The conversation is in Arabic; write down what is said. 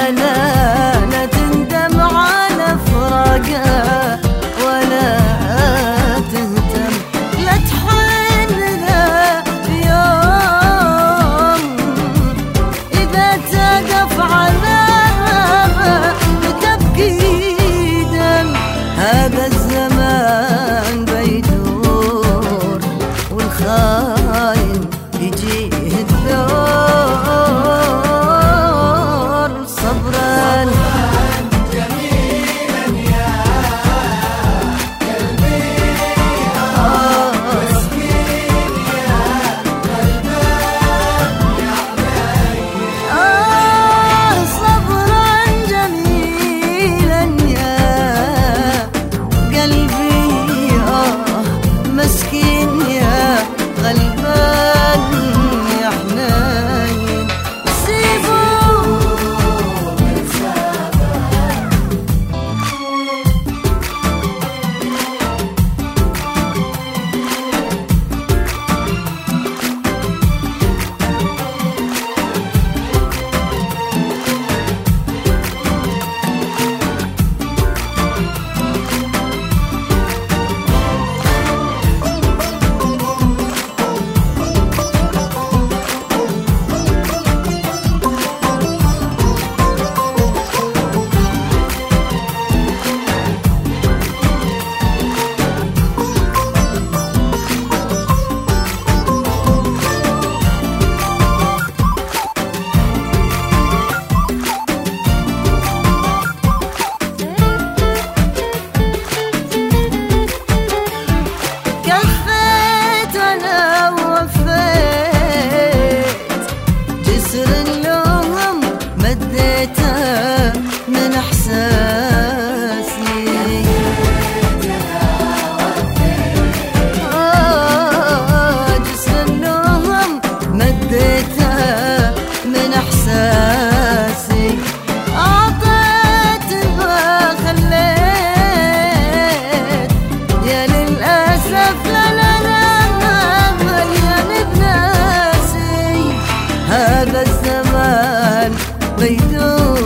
لا تندم على فراقه ولا تهتم، لا تحن له يوم إذا تقف عذابه تبكي دم. هذا الزمان بيدور والخاين يجيه الدور. صبرا جميلا يا قلبي مسكين يا غلبان يا حنين. صبرا جميلا يا قلبي مسكين يا غلبان يا حنين. من احساسي جسر النوم مديته من احساسي. اعطيت ما خليت يا للاسف لا مليان بناسي. هذا الزمان بيدور